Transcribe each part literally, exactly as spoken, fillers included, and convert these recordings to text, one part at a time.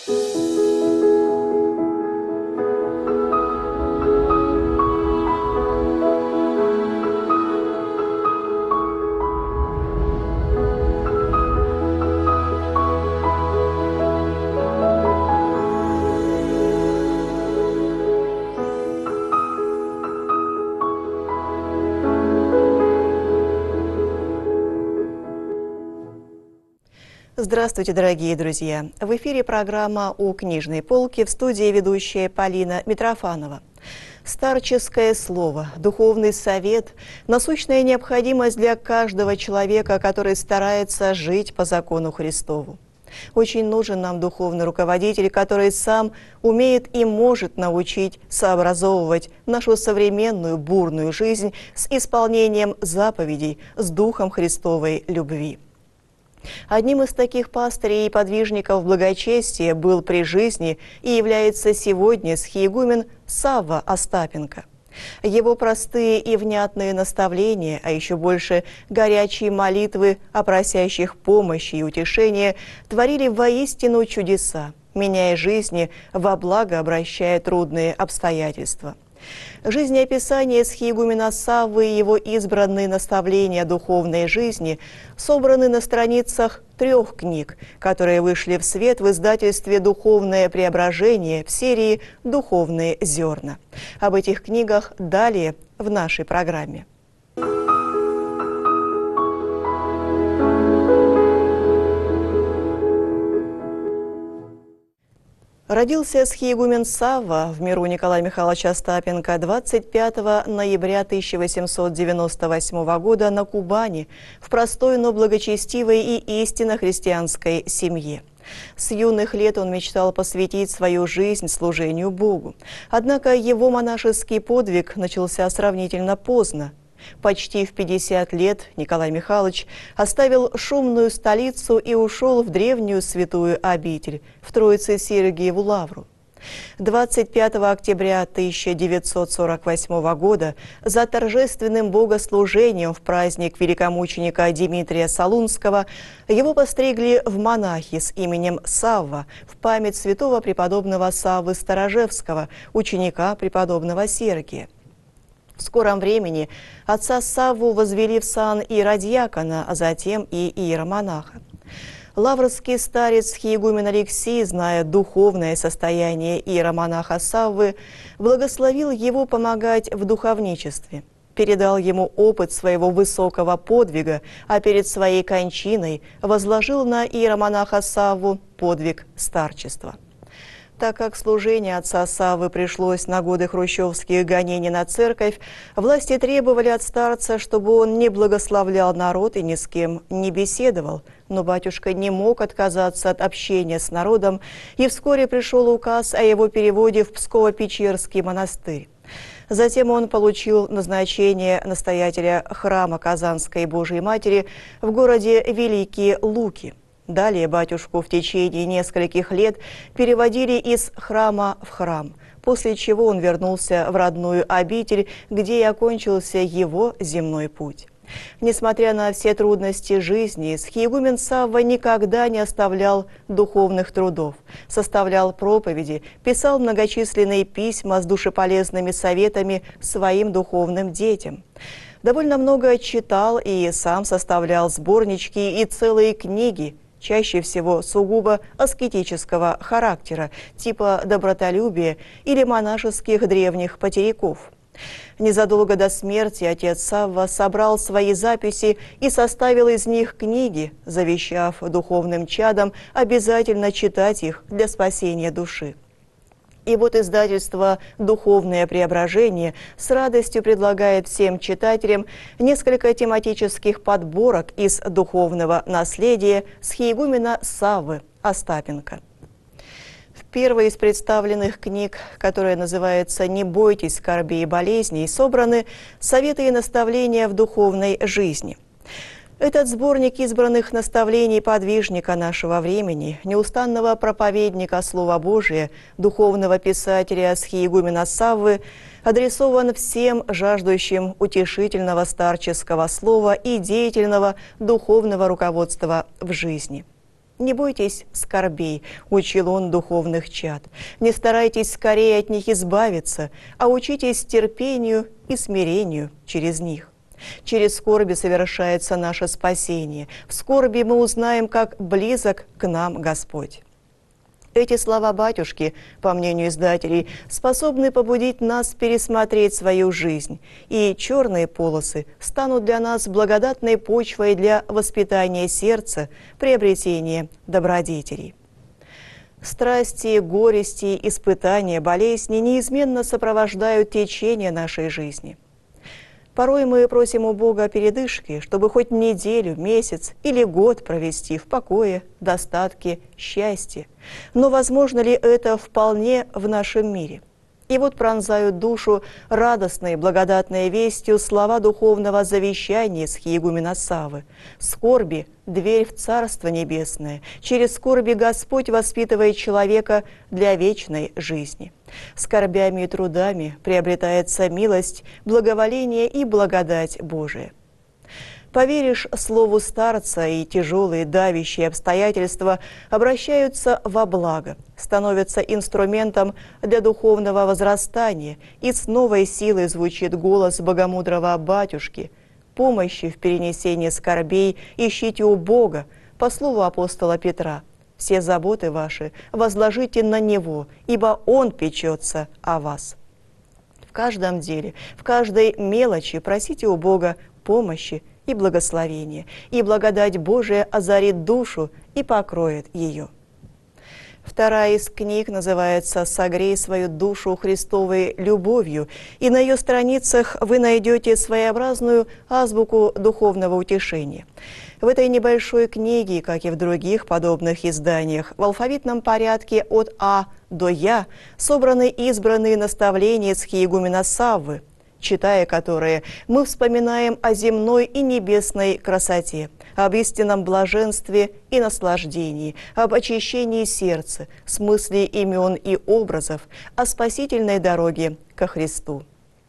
Здравствуйте, дорогие друзья! В эфире программа «У книжной полки», в студии ведущая Полина Митрофанова. Старческое слово, духовный совет – насущная необходимость для каждого человека, который старается жить по закону Христову. Очень нужен нам духовный руководитель, который сам умеет и может научить сообразовывать нашу современную бурную жизнь с исполнением заповедей, с духом Христовой любви. Одним из таких пастырей и подвижников благочестия был при жизни и является сегодня схиегумен Савва Остапенко. Его простые и внятные наставления, а еще больше горячие молитвы о просящих помощи и утешения творили воистину чудеса, меняя жизни во благо, обращая трудные обстоятельства. Жизнеописание схиегумена Саввы и его избранные наставления духовной жизни собраны на страницах трех книг, которые вышли в свет в издательстве «Духовное преображение» в серии «Духовные зерна». Об этих книгах далее в нашей программе. Родился схиегумен Савва в миру Николая Михайловича Остапенко двадцать пятого ноября тысяча восемьсот девяносто восьмого года на Кубани в простой, но благочестивой и истинно христианской семье. С юных лет он мечтал посвятить свою жизнь служению Богу. Однако его монашеский подвиг начался сравнительно поздно. Почти в пятьдесят лет Николай Михайлович оставил шумную столицу и ушел в древнюю святую обитель, в Троице-Сергиеву лавру. двадцать пятого октября тысяча девятьсот сорок восьмого года за торжественным богослужением в праздник великомученика Дмитрия Солунского его постригли в монахи с именем Савва в память святого преподобного Саввы Старожевского, ученика преподобного Сергия. В скором времени отца Савву возвели в сан иеродьякона, а затем и иеромонаха. Лаврский старец схиегумен Алексий, зная духовное состояние иеромонаха Саввы, благословил его помогать в духовничестве, передал ему опыт своего высокого подвига, а перед своей кончиной возложил на иеромонаха Савву подвиг старчества. Так как служение отца Саввы пришлось на годы хрущевских гонений на церковь, власти требовали от старца, чтобы он не благословлял народ и ни с кем не беседовал. Но батюшка не мог отказаться от общения с народом, и вскоре пришел указ о его переводе в Псково-Печерский монастырь. Затем он получил назначение настоятеля храма Казанской Божией Матери в городе Великие Луки. Далее батюшку в течение нескольких лет переводили из храма в храм, после чего он вернулся в родную обитель, где и окончился его земной путь. Несмотря на все трудности жизни, схиегумен Савва никогда не оставлял духовных трудов, составлял проповеди, писал многочисленные письма с душеполезными советами своим духовным детям. Довольно много читал и сам составлял сборнички и целые книги, чаще всего сугубо аскетического характера, типа добротолюбия или монашеских древних потеряков. Незадолго до смерти отец Савва собрал свои записи и составил из них книги, завещав духовным чадам обязательно читать их для спасения души. И вот издательство «Духовное преображение» с радостью предлагает всем читателям несколько тематических подборок из духовного наследия схиегумена Саввы Остапенко. В первой из представленных книг, которая называется «Не бойтесь скорби и болезней», собраны советы и наставления в духовной жизни. Этот сборник избранных наставлений подвижника нашего времени, неустанного проповедника Слова Божия, духовного писателя схиегумена Саввы, адресован всем жаждущим утешительного старческого слова и деятельного духовного руководства в жизни. Не бойтесь скорбей, учил он духовных чад. Не старайтесь скорее от них избавиться, а учитесь терпению и смирению через них. Через скорби совершается наше спасение. В скорби мы узнаем, как близок к нам Господь. Эти слова батюшки, по мнению издателей, способны побудить нас пересмотреть свою жизнь, и черные полосы станут для нас благодатной почвой для воспитания сердца, приобретения добродетелей. Страсти, горести, испытания, болезни неизменно сопровождают течение нашей жизни. Порой мы просим у Бога передышки, чтобы хоть неделю, месяц или год провести в покое, достатке, счастье. Но возможно ли это вполне в нашем мире? И вот пронзают душу радостной, благодатной вестью слова духовного завещания схиегумена Саввы. «Скорби – дверь в Царство Небесное. Через скорби Господь воспитывает человека для вечной жизни. Скорбями и трудами приобретается милость, благоволение и благодать Божия». Поверишь слову старца, и тяжелые давящие обстоятельства обращаются во благо, становятся инструментом для духовного возрастания, и с новой силой звучит голос богомудрого батюшки: «Помощи в перенесении скорбей ищите у Бога», по слову апостола Петра. «Все заботы ваши возложите на Него, ибо Он печется о вас». В каждом деле, в каждой мелочи просите у Бога помощи и благословение, и благодать Божия озарит душу и покроет ее. Вторая из книг называется «Согрей свою душу Христовой любовью», и на ее страницах вы найдете своеобразную азбуку духовного утешения. В этой небольшой книге, как и в других подобных изданиях, в алфавитном порядке от А до Я собраны избранные наставления схиегумена Саввы, читая которые, мы вспоминаем о земной и небесной красоте, об истинном блаженстве и наслаждении, об очищении сердца, смысле имен и образов, о спасительной дороге ко Христу.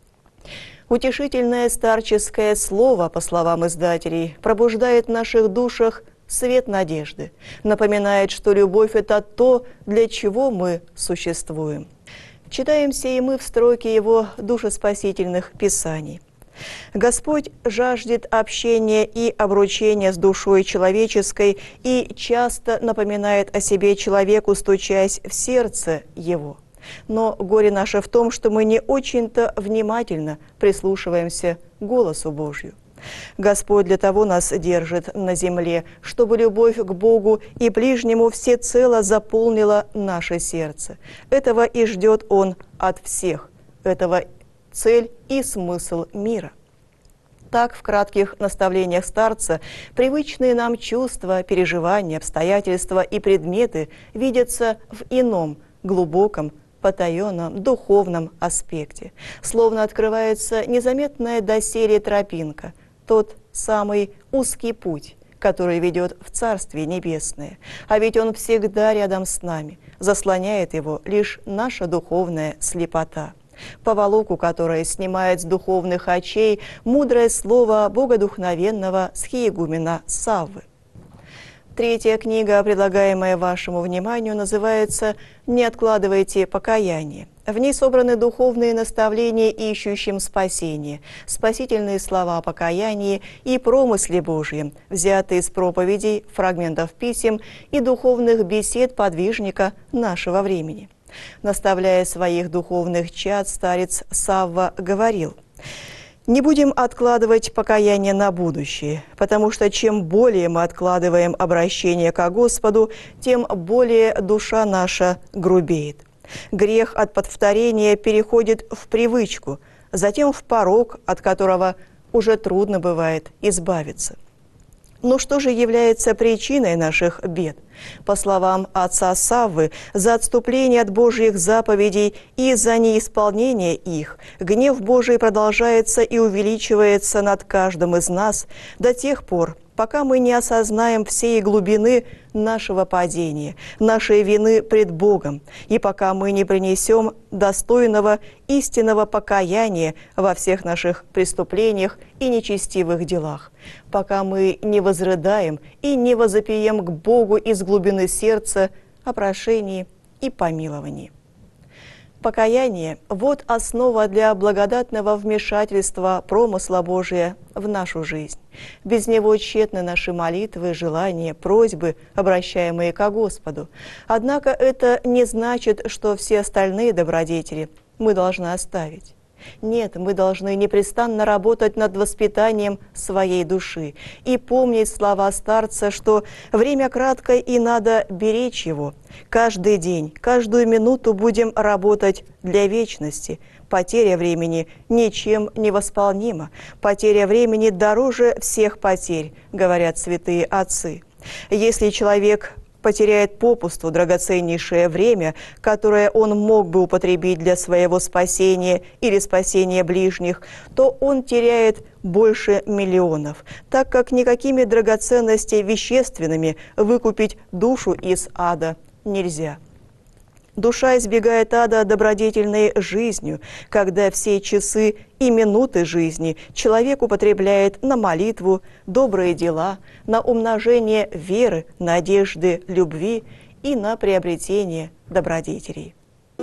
Утешительное старческое слово, по словам издателей, пробуждает в наших душах свет надежды, напоминает, что любовь – это то, для чего мы существуем. Читаемся и мы в строке его душеспасительных писаний. Господь жаждет общения и обручения с душой человеческой и часто напоминает о себе человеку, стучась в сердце его. Но горе наше в том, что мы не очень-то внимательно прислушиваемся к голосу Божью. Господь для того нас держит на земле, чтобы любовь к Богу и ближнему всецело заполнила наше сердце. Этого и ждет Он от всех. Этого цель и смысл мира. Так, в кратких наставлениях старца, привычные нам чувства, переживания, обстоятельства и предметы видятся в ином, глубоком, потаенном, духовном аспекте. Словно открывается незаметная доселе тропинка, тот самый узкий путь, который ведет в Царствие Небесное. А ведь Он всегда рядом с нами, заслоняет его лишь наша духовная слепота, поволоку которая снимает с духовных очей мудрое слово богодухновенного схиегумена Саввы. Третья книга, предлагаемая вашему вниманию, называется «Не откладывайте покаяние». В ней собраны духовные наставления ищущим спасения, спасительные слова о покаянии и промысле Божьем, взятые из проповедей, фрагментов писем и духовных бесед подвижника нашего времени. Наставляя своих духовных чад, старец Савва говорил: «Не будем откладывать покаяние на будущее, потому что чем более мы откладываем обращение ко Господу, тем более душа наша грубеет. Грех от повторения переходит в привычку, затем в порок, от которого уже трудно бывает избавиться». Но что же является причиной наших бед? По словам отца Саввы, за отступление от Божьих заповедей и за неисполнение их гнев Божий продолжается и увеличивается над каждым из нас до тех пор, пока мы не осознаем всей глубины нашего падения, нашей вины пред Богом, и пока мы не принесем достойного истинного покаяния во всех наших преступлениях и нечестивых делах, пока мы не возрыдаем и не возопием к Богу из глубины сердца о прошении и помиловании. Покаяние – вот основа для благодатного вмешательства промысла Божия в нашу жизнь. Без него тщетны наши молитвы, желания, просьбы, обращаемые ко Господу. Однако это не значит, что все остальные добродетели мы должны оставить. Нет, мы должны непрестанно работать над воспитанием своей души и помнить слова старца, что время краткое и надо беречь его. Каждый день, каждую минуту будем работать для вечности. Потеря времени ничем не восполнима. Потеря времени дороже всех потерь, говорят святые отцы. Если человек потеряет попусту драгоценнейшее время, которое он мог бы употребить для своего спасения или спасения ближних, то он теряет больше миллионов, так как никакими драгоценностями вещественными выкупить душу из ада нельзя. Душа избегает ада добродетельной жизнью, когда все часы и минуты жизни человек употребляет на молитву, добрые дела, на умножение веры, надежды, любви и на приобретение добродетелей.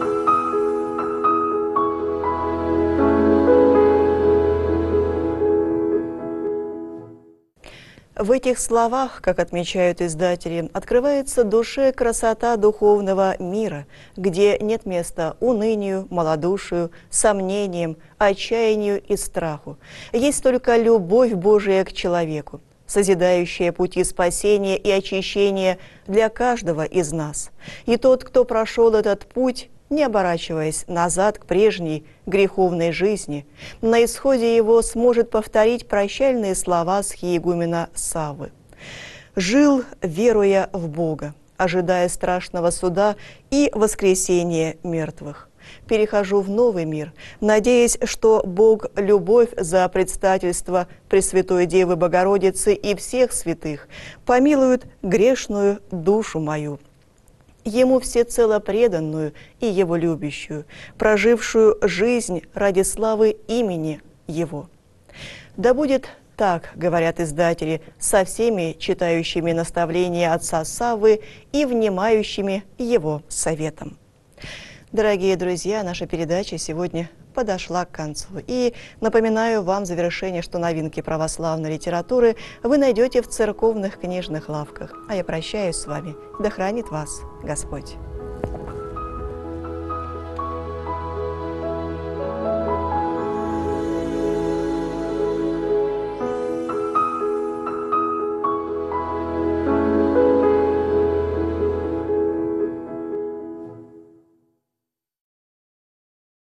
В этих словах, как отмечают издатели, открывается душе красота духовного мира, где нет места унынию, малодушию, сомнениям, отчаянию и страху. Есть только любовь Божия к человеку, созидающая пути спасения и очищения для каждого из нас. И тот, кто прошел этот путь, не оборачиваясь назад к прежней греховной жизни, на исходе его сможет повторить прощальные слова схиегумена Саввы. «Жил, веруя в Бога, ожидая страшного суда и воскресения мертвых. Перехожу в новый мир, надеясь, что Бог, любовь за предстательство Пресвятой Девы Богородицы и всех святых, помилует грешную душу мою, Ему всецело преданную и Его любящую, прожившую жизнь ради славы имени Его. Да будет так, говорят издатели, со всеми читающими наставления отца Саввы и внимающими его советам. Дорогие друзья, наша передача сегодня подошла к концу. И напоминаю вам в завершение, что новинки православной литературы вы найдете в церковных книжных лавках. А я прощаюсь с вами. Да хранит вас Господь.